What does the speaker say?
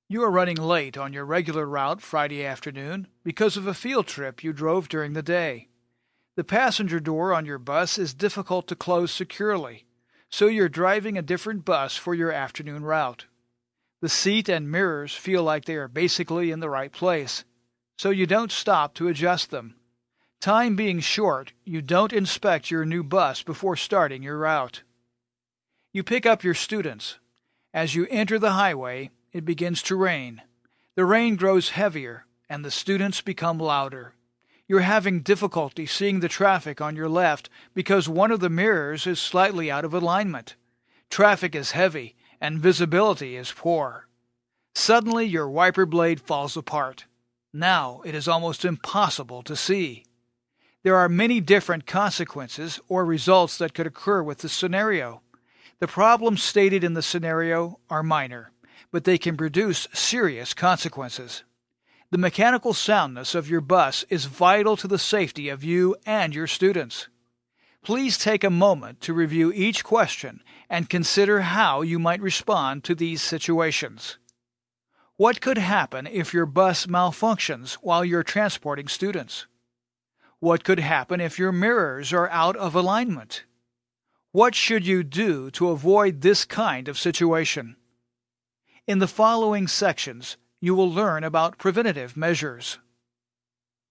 You are running late on your regular route Friday afternoon because of a field trip you drove during the day. The passenger door on your bus is difficult to close securely, so you're driving a different bus for your afternoon route. The seat and mirrors feel like they are basically in the right place, so you don't stop to adjust them. Time being short, you don't inspect your new bus before starting your route. You pick up your students. As you enter the highway, it begins to rain. The rain grows heavier, and the students become louder. You're having difficulty seeing the traffic on your left because one of the mirrors is slightly out of alignment. Traffic is heavy, and visibility is poor. Suddenly, your wiper blade falls apart. Now it is almost impossible to see. There are many different consequences or results that could occur with this scenario. The problems stated in the scenario are minor, but they can produce serious consequences. The mechanical soundness of your bus is vital to the safety of you and your students. Please take a moment to review each question and consider how you might respond to these situations. What could happen if your bus malfunctions while you're transporting students? What could happen if your mirrors are out of alignment? What should you do to avoid this kind of situation? In the following sections, you will learn about preventative measures.